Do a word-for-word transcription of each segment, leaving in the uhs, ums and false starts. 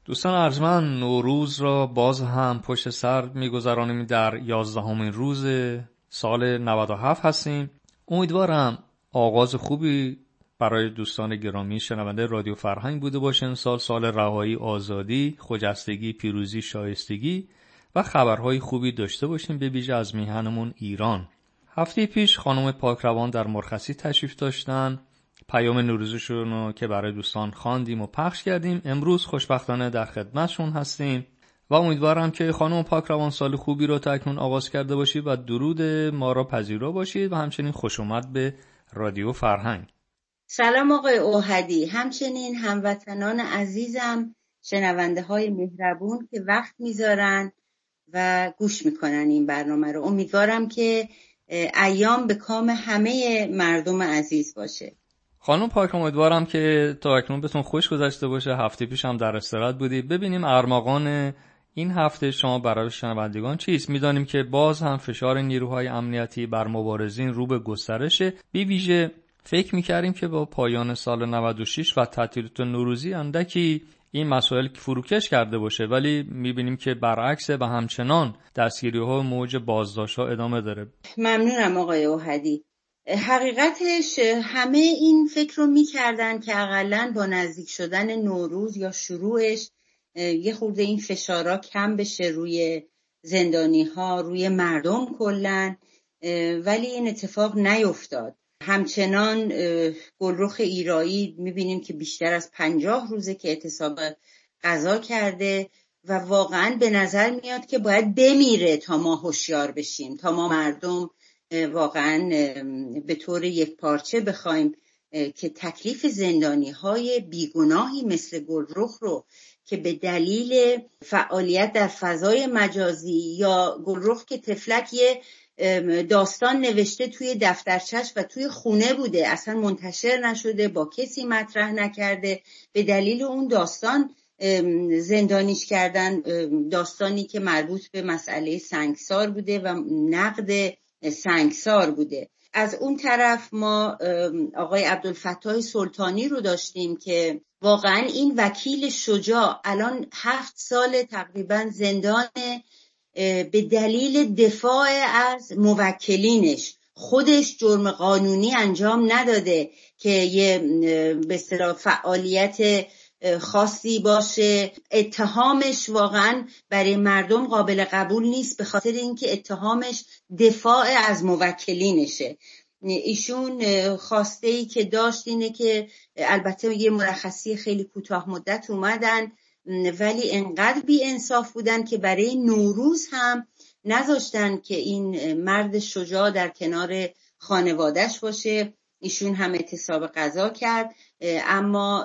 دوستان ارجمند، نوروز را باز هم پشت سر می‌گذرانیم. در یازدهمین روز سال نود و هفت هستیم. امیدوارم آغاز خوبی برای دوستان گرامی شنونده رادیو فرهنگ بوده باشه. این سال سال رهایی، آزادی، خجستگی، پیروزی، شایستگی و خبرهای خوبی داشته باشیم، به ویژه از میهنمون ایران. هفته پیش خانم پاکروان در مرخصی تشریف داشتن. پیام نوروزشون رو که برای دوستان خواندیم و پخش کردیم. امروز خوشبختانه در خدمتشون هستیم و امیدوارم که خانم پاکروان سال خوبی رو تا اکنون آغاز کرده باشید و درود ما را پذیرا باشید و همچنین خوش اومد به رادیو فرهنگ. سلام آقای اوحدی، همچنین هموطنان عزیزم، شنونده های مهربون که وقت میذارن و گوش میکنن این برنامه رو. امیدوارم که ایام به کام همه مردم عزیز باشه. خانم پاک، امیدوارم که تا اکنون بهتون خوش گذشته باشه. هفته پیش هم در استراحت بودید. ببینیم ارمغان این هفته شما برای شنوندگان چیست؟ میدانیم که باز هم فشار نیروهای امنیتی بر مبارزین رو به گسترشه. بی ویژه فکر میکردیم که با پایان سال نود و شش و تعطیلات نوروزی اندکی این مسائل فروکش کرده باشه، ولی میبینیم که برعکس و همچنان دستگیری‌ها موج بازداشت‌ها ادامه داره. ممنونم آقای اوحدی. حقیقتش همه این فکر رو میکردن که اقلن با نزدیک شدن نوروز یا شروعش یه خورده این فشارا کم بشه روی زندانی ها، روی مردم کلن، ولی این اتفاق نیفتاد. همچنان گلرخ ایرایی میبینیم که بیشتر از پنجاه روزه که اعتصاب غذا کرده و واقعا به نظر میاد که باید بمیره تا ما هوشیار بشیم، تا ما مردم واقعا به طور یک پارچه بخوایم که تکلیف زندانی های بیگناهی مثل گلرخ رو که به دلیل فعالیت در فضای مجازی یا گلرخ که تفلک یه داستان نوشته توی دفترچش و توی خونه بوده، اصلا منتشر نشده، با کسی مطرح نکرده، به دلیل اون داستان زندانیش کردن، داستانی که مربوط به مسئله سنگسار بوده و نقد سنگسار بوده. از اون طرف ما آقای عبدالفتاح سلطانی رو داشتیم که واقعا این وکیل شجاع الان هفت سال تقریبا زندانه به دلیل دفاع از موکلینش. خودش جرم قانونی انجام نداده که یه به اصطلاح فعالیت خاصی باشه. اتهامش واقعا برای مردم قابل قبول نیست به خاطر اینکه اتهامش دفاع از موکلینشه. ایشون خواسته‌ای که داشت اینه که البته یه مرخصی خیلی کوتاه مدت اومدن، ولی انقدر بی انصاف بودن که برای نوروز هم نذاشتن که این مرد شجاع در کنار خانواده‌اش باشه. ایشون هم اعتصاب غذا کرد، اما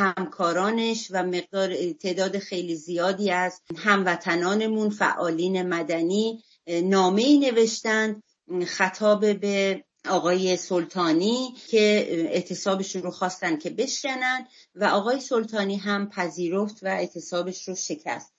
همکارانش و مقدار تعداد خیلی زیادی از هموطنانمون فعالین مدنی نامه‌ای نوشتند خطاب به آقای سلطانی که اعتصابشون رو خواستن که بشکنن و آقای سلطانی هم پذیرفت و اعتصابش رو شکست.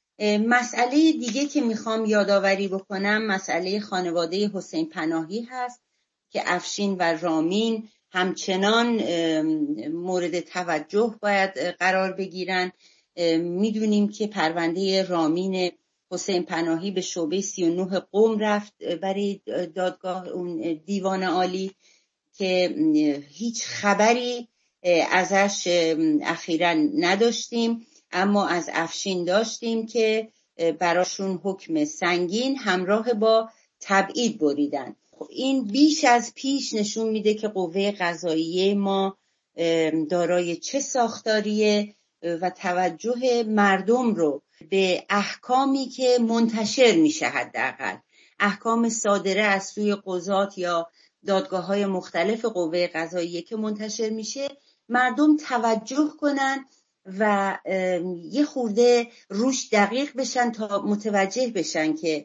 مسئله دیگه که میخوام یادآوری بکنم مسئله خانواده حسین پناهی هست که افشین و رامین همچنان مورد توجه باید قرار بگیرن. میدونیم که پرونده رامین حسین پناهی به شعبه سی و نه قم رفت برای دادگاه اون دیوان عالی که هیچ خبری ازش اخیراً نداشتیم، اما از افشین داشتیم که براشون حکم سنگین همراه با تبعید بریدن. این بیش از پیش نشون میده که قوه قضاییه ما دارای چه ساختاریه و توجه مردم رو به احکامی که منتشر میشه، حداقل احکام صادره از سوی قضات یا دادگاه‌های مختلف قوه قضاییه که منتشر میشه، مردم توجه کنن و یه خورده روش دقیق بشن تا متوجه بشن که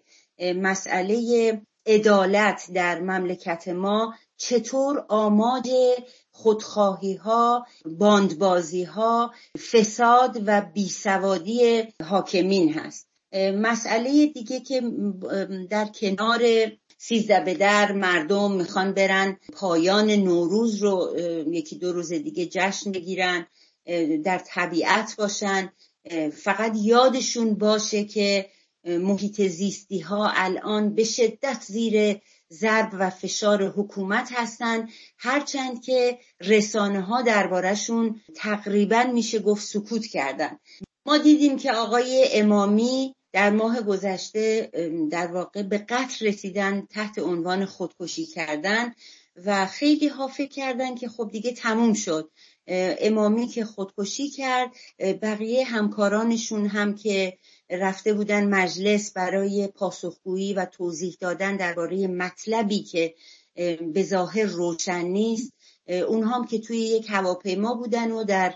مسئله عدالت در مملکت ما چطور آماج خودخواهی ها، باندبازی ها، فساد و بیسوادی حاکمین هست. مسئله دیگه که در کنار سیزده به در مردم میخوان برن پایان نوروز رو یکی دو روز دیگه جشن بگیرن، در طبیعت باشن، فقط یادشون باشه که محیط زیستی ها الان به شدت زیر ضرب و فشار حکومت هستن، هرچند که رسانه ها دربارشون تقریبا میشه گفت سکوت کردن. ما دیدیم که آقای امامی در ماه گذشته در واقع به قتل رسیدن تحت عنوان خودکشی کردن و خیلی ها فکر کردن که خب دیگه تموم شد. امامی که خودکشی کرد، بقیه همکارانشون هم که رفته بودن مجلس برای پاسخگویی و توضیح دادن درباره مطلبی که به ظاهر روشن نیست، اونها هم که توی یک هواپیما بودن و در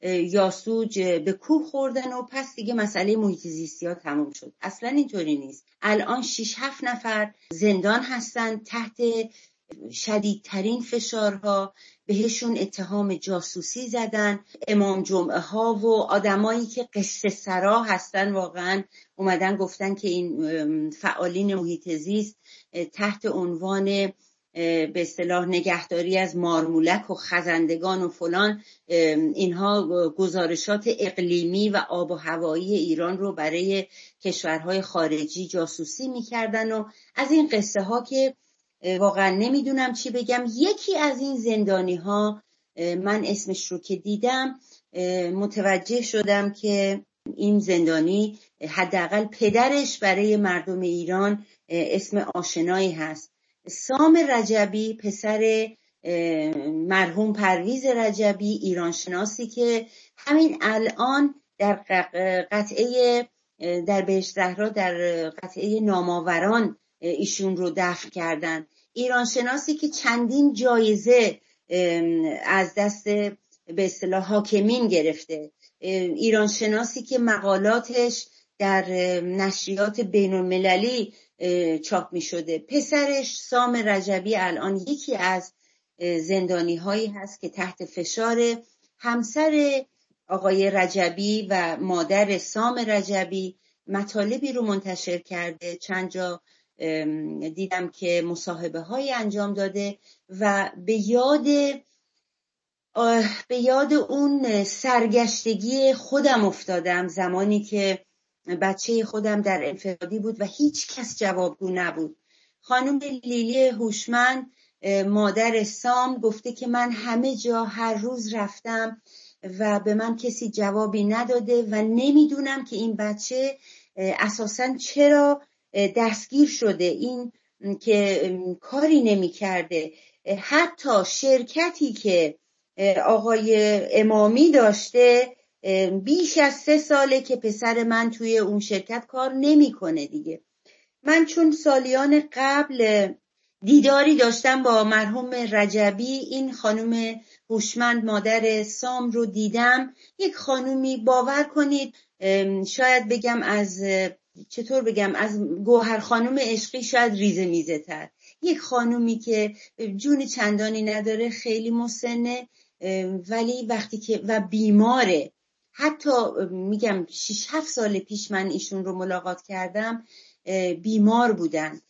یاسوج به کوه خوردن و پس دیگه مسئله محیط زیستی ها تموم شد. اصلا اینطوری نیست. الان شش هفت نفر زندان هستن تحت شدیدترین فشارها، بهشون اتهام جاسوسی زدن. امام جمعه ها و آدمایی که قصه سرا هستن واقعا اومدن گفتن که این فعالین محیط زیست تحت عنوان به اصطلاح نگهداری از مارمولک و خزندگان و فلان، اینها گزارشات اقلیمی و آب و هوایی ایران رو برای کشورهای خارجی جاسوسی میکردن و از این قصه ها که واقعا نمیدونم چی بگم. یکی از این زندانی ها، من اسمش رو که دیدم متوجه شدم که این زندانی حداقل پدرش برای مردم ایران اسم آشنایی هست. سام رجبی، پسر مرحوم پرویز رجبی، ایرانشناسی که همین الان در قطعه در بهشت زهرا در قطعه نامآوران ایشون رو دفن کردن. ایرانشناسی که چندین جایزه از دست به اصطلاح حاکمین گرفته، ایرانشناسی که مقالاتش در نشریات بین المللی چاپ می شده. پسرش سام رجبی الان یکی از زندانی هایی هست که تحت فشار. همسر آقای رجبی و مادر سام رجبی مطالبی رو منتشر کرده، چند جا دیدم که مصاحبه های انجام داده و به یاد به یاد اون سرگشتگی خودم افتادم زمانی که بچه خودم در انفرادی بود و هیچ کس جوابگو نبود. خانم لیلی هوشمند مادر سام گفته که من همه جا هر روز رفتم و به من کسی جوابی نداده و نمیدونم که این بچه اساساً چرا دستگیر شده، این که کاری نمی کرده. حتی شرکتی که آقای امامی داشته بیش از سه ساله که پسر من توی اون شرکت کار نمی کنه دیگه. من چون سالیان قبل دیداری داشتم با مرحوم رجبی، این خانم هوشمند مادر سام رو دیدم. یک خانومی، باور کنید شاید بگم از چطور بگم از گوهر خانم عشقی شاید ریزه میزه تر، یک خانومی که جون چندانی نداره، خیلی مسنه، ولی وقتی که و بیماره، حتی میگم شش هفت سال پیش من ایشون رو ملاقات کردم، بیمار بودن.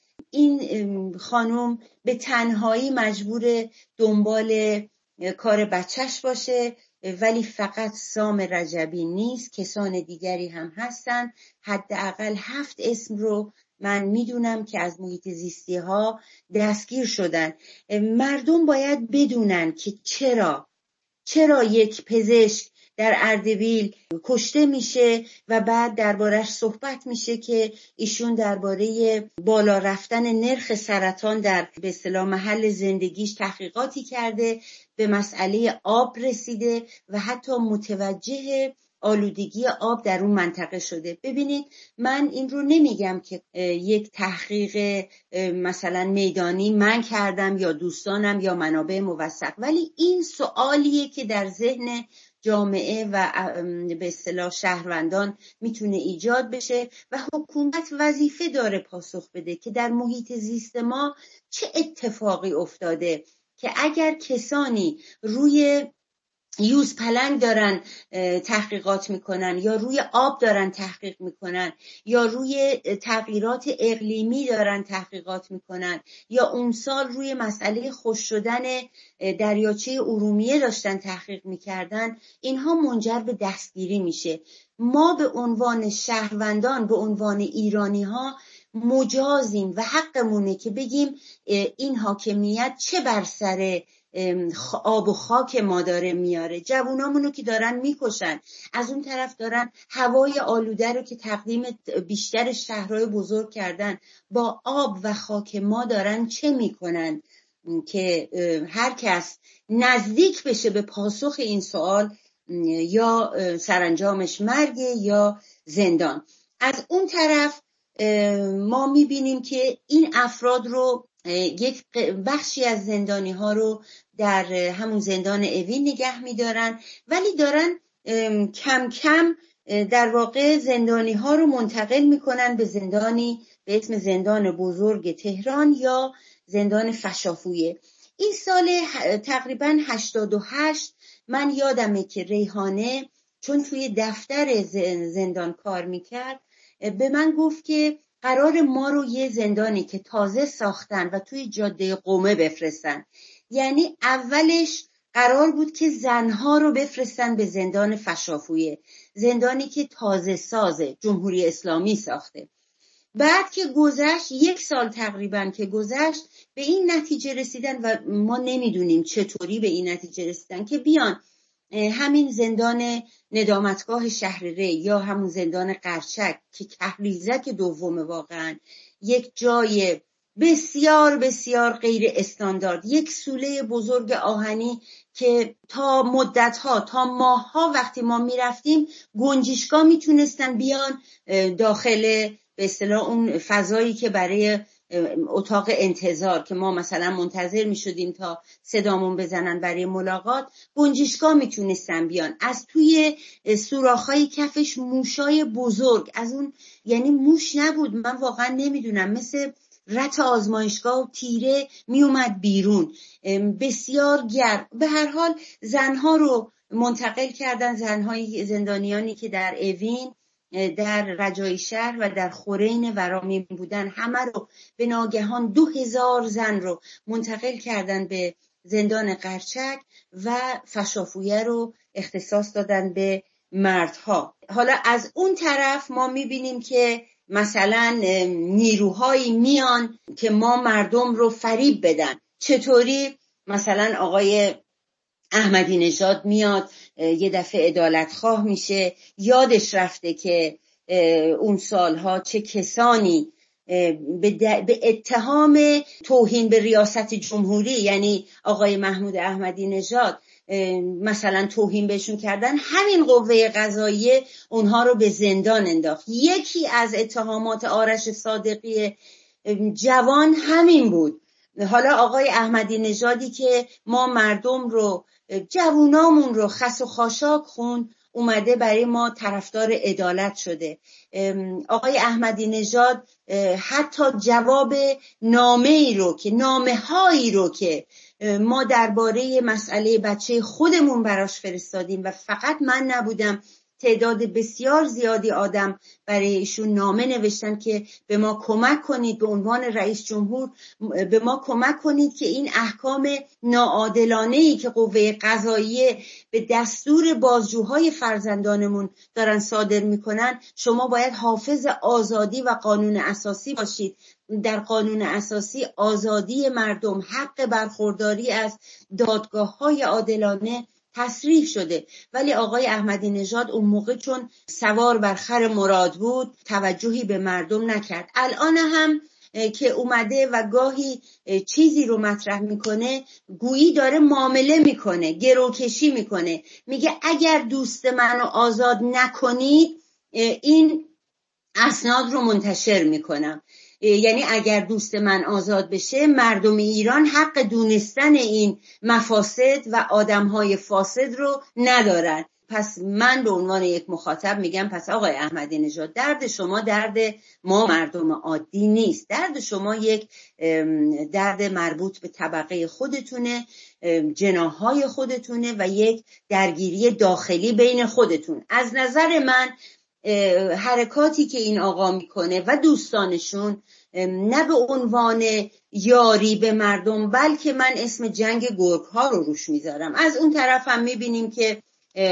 این خانم به تنهایی مجبور دنبال کار بچهش باشه، ولی فقط سام رجبی نیست، کسان دیگری هم هستن. حداقل هفت اسم رو من میدونم که از محیط زیستی ها دستگیر شدن. مردم باید بدونن که چرا چرا یک پزشک در اردبیل کشته میشه و بعد دربارش صحبت میشه که ایشون درباره بالا رفتن نرخ سرطان در به اصطلاح محل زندگیش تحقیقاتی کرده، به مسئله آب رسیده و حتی متوجه آلودگی آب در اون منطقه شده. ببینید من این رو نمیگم که یک تحقیق مثلا میدانی من کردم یا دوستانم یا منابع موثق، ولی این سوالیه که در ذهن جامعه و به اصطلاح شهروندان میتونه ایجاد بشه و حکومت وظیفه داره پاسخ بده که در محیط زیست ما چه اتفاقی افتاده که اگر کسانی روی یوز پلنگ دارن تحقیقات میکنن یا روی آب دارن تحقیق میکنن یا روی تغییرات اقلیمی دارن تحقیقات میکنن یا اون سال روی مسئله خشک شدن دریاچه ارومیه داشتن تحقیق میکردن، اینها منجر به دستگیری میشه. ما به عنوان شهروندان، به عنوان ایرانی ها مجازیم و حقمونه که بگیم این حاکمیت چه بر سر آب و خاک ما داره میاره. جوونامونو که دارن میکشن، از اون طرف دارن هوای آلوده رو که تقدیم بیشتر شهرهای بزرگ کردن با آب و خاک ما دارن چه میکنن که هر کس نزدیک بشه به پاسخ این سوال یا سرانجامش مرگه یا زندان. از اون طرف ما میبینیم که این افراد رو، یک بخشی از زندانی ها رو در همون زندان اوین نگه میدارن، ولی دارن کم کم در واقع زندانی ها رو منتقل میکنن به زندانی به اسم زندان بزرگ تهران یا زندان فشافویه. این سال تقریبا هشتاد و هشت من یادمه که ریحانه چون توی دفتر زندان کار میکرد به من گفت که قرار ما رو یه زندانی که تازه ساختن و توی جاده قومه بفرستن. یعنی اولش قرار بود که زنها رو بفرستن به زندان فشافویه، زندانی که تازه سازه جمهوری اسلامی ساخته. بعد که گذشت یک سال تقریبا که گذشت به این نتیجه رسیدن و ما نمیدونیم چطوری به این نتیجه رسیدن که بیان همین زندان ندامتگاه شهرره یا همون زندان قرچک که کهریزک دوم واقعا یک جای بسیار بسیار غیر استاندارد، یک سوله بزرگ آهنی که تا مدتها تا ماهها وقتی ما میرفتیم گنجشگاه میتونستن بیان داخل به اصطلاح اون فضایی که برای اتاق انتظار که ما مثلا منتظر می شدیم تا صدامون بزنن برای ملاقات، گنجشگاه میتونستن بیان. از توی سوراخ‌های کفش موشای بزرگ، از اون یعنی موش نبود، من واقعا نمیدونم، مثل رت آزمایشگاه و تیره می اومد بیرون، بسیار گرم. به هر حال زنها رو منتقل کردن، زنهای زندانیانی که در اوین، در رجایی شهر و در خورین ورامین بودن، همه رو به ناگهان دو هزار زن رو منتقل کردن به زندان قرچک و فشافویه رو اختصاص دادن به مردها. حالا از اون طرف ما میبینیم که مثلا نیروهایی میان که ما مردم رو فریب بدن. چطوری؟ مثلا آقای احمدی نژاد میاد یه دفعه عدالت خواه میشه، یادش رفته که اون سالها چه کسانی به اتهام توهین به ریاست جمهوری، یعنی آقای محمود احمدی نژاد مثلا توهین بهشون کردن، همین قوه قضاییه اونها رو به زندان انداخت. یکی از اتهامات آرش صادقی جوان همین بود. حالا آقای احمدی نژادی که ما مردم رو، جوونامون رو خس و خاشاک خون، اومده برای ما طرفدار عدالت شده. آقای احمدی نژاد حتی جواب نامه ای رو که نامه هایی رو که ما درباره مسئله بچه خودمون براش فرستادیم و فقط من نبودم، تعداد بسیار زیادی آدم برای ایشون نامه نوشتن که به ما کمک کنید، به عنوان رئیس جمهور به ما کمک کنید که این احکام ناعادلانه‌ای که قوه قضاییه به دستور بازجوهای فرزندانمون دارن صادر میکنن، شما باید حافظ آزادی و قانون اساسی باشید. در قانون اساسی آزادی مردم، حق برخورداری از دادگاه‌های عادلانه تصریح شده. ولی آقای احمدی نژاد اون موقع چون سوار بر خر مراد بود توجهی به مردم نکرد. الان هم که اومده و گاهی چیزی رو مطرح میکنه گویی داره معامله میکنه، گروکشی میکنه، میگه اگر دوست منو آزاد نکنید این اسناد رو منتشر میکنم. یعنی اگر دوست من آزاد بشه مردم ایران حق دونستن این مفاسد و آدمهای فاسد رو ندارن. پس من به عنوان یک مخاطب میگم پس آقای احمدی نژاد، درد شما درد ما مردم عادی نیست، درد شما یک درد مربوط به طبقه خودتونه. جناحهای خودتونه و یک درگیری داخلی بین خودتون. از نظر من حرکاتی که این آقا میکنه و دوستانشون نه به عنوان یاری به مردم، بلکه من اسم جنگ گرگ ها رو روش میذارم. از اون طرف هم میبینیم که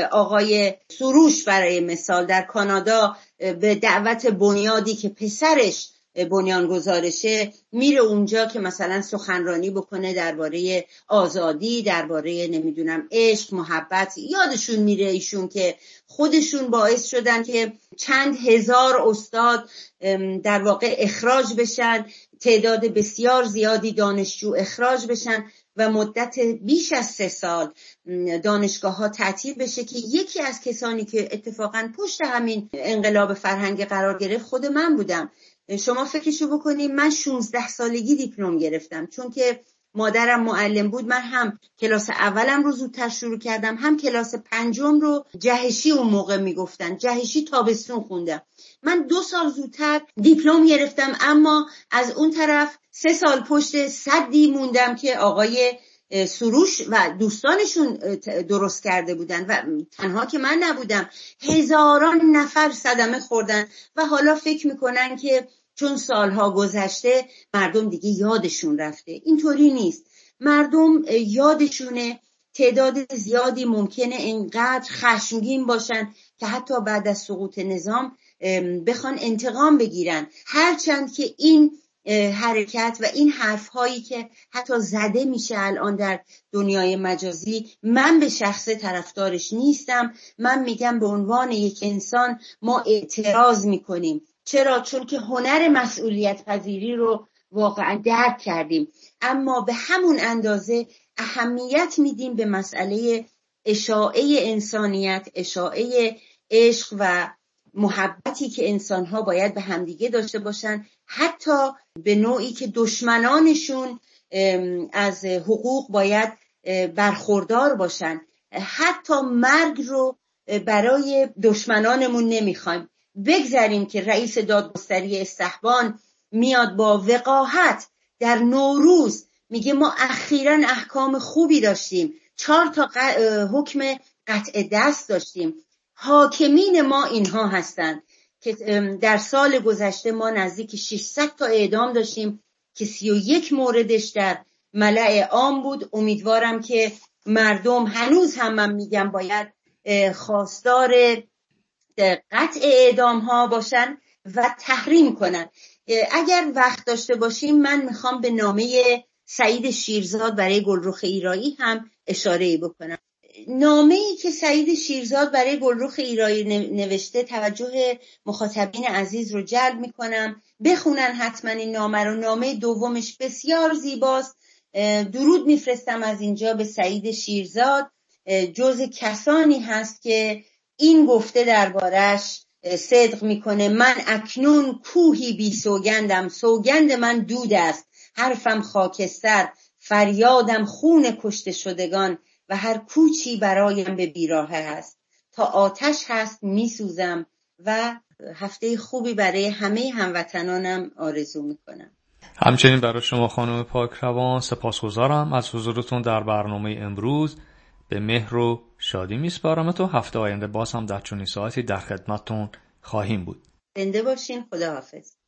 آقای سروش برای مثال در کانادا به دعوت بنیادی که پسرش بنیانگذارشه میره اونجا که مثلا سخنرانی بکنه درباره آزادی، درباره نمیدونم عشق، محبت. یادشون میره ایشون که خودشون باعث شدن که چند هزار استاد در واقع اخراج بشن، تعداد بسیار زیادی دانشجو اخراج بشن و مدت بیش از سه سال دانشگاه ها تعطیل بشه که یکی از کسانی که اتفاقا پشت همین انقلاب فرهنگی قرار گرفت خود من بودم. شما فکرشو بکنید، من شانزده سالگی دیپلم گرفتم، چون که مادرم معلم بود. من هم کلاس اولم رو زودتر شروع کردم، هم کلاس پنجم رو جهشی اون موقع میگفتن، جهشی تابستون خوندم. من دو سال زودتر دیپلم گرفتم، اما از اون طرف سه سال پشت صدی موندم که آقای سروش و دوستانشون درست کرده بودن و تنها که من نبودم، هزاران نفر صدمه خوردن و حالا فکر میکنن که چون سالها گذشته مردم دیگه یادشون رفته. اینطوری نیست، مردم یادشونه. تعداد زیادی ممکنه اینقدر خشمگین باشن که حتی بعد از سقوط نظام بخوان انتقام بگیرن، هرچند که این حرکت و این حرفهایی که حتی زده میشه الان در دنیای مجازی، من به شخص طرفدارش نیستم. من میگم به عنوان یک انسان ما اعتراض میکنیم. چرا؟ چون که هنر مسئولیت پذیری رو واقعا درک کردیم، اما به همون اندازه اهمیت میدیم به مسئله اشاعه انسانیت، اشاعه عشق و محبتی که انسان‌ها باید به همدیگه داشته باشن، حتی به نوعی که دشمنانشون از حقوق باید برخوردار باشن. حتی مرگ رو برای دشمنانمون نمیخوایم. بگذاریم که رئیس دادگستری استحبان میاد با وقاحت در نوروز میگه ما اخیراً احکام خوبی داشتیم، چهار تا حکم قطع دست داشتیم. حاکمین ما اینها هستند که در سال گذشته ما نزدیک ششصد تا اعدام داشتیم که سی و یک موردش در ملأ عام بود. امیدوارم که مردم هنوز هم من میگم باید خواستار قطع اعدام ها باشن و تحریم کنن. اگر وقت داشته باشیم من میخوام به نامه سعید شیرزاد برای گلرخ ایرایی هم اشاره بکنم. نامه‌ای که سعید شیرزاد برای گلرخ ایرایی نوشته توجه مخاطبین عزیز رو جلب میکنم. بخونن حتما این نامه رو. نامه دومش بسیار زیباست. درود میفرستم از اینجا به سعید شیرزاد. جز کسانی هست که این گفته دربارش صدق میکنه: من اکنون کوهی بی سوگندم، سوگند من دود است، حرفم خاکستر، فریادم خون کشته شدگان و هر کوچی برایم به بیراهه هست. تا آتش هست میسوزم و هفته خوبی برای همه هموطنانم آرزو میکنم. همچنین برای شما خانم پاکروان سپاسگزارم از حضورتون در برنامه امروز. به مهر و شادی میسپارم تو هفته آینده باز هم در چنین ساعتی در خدمتتون خواهیم بود. زنده باشین. خداحافظ.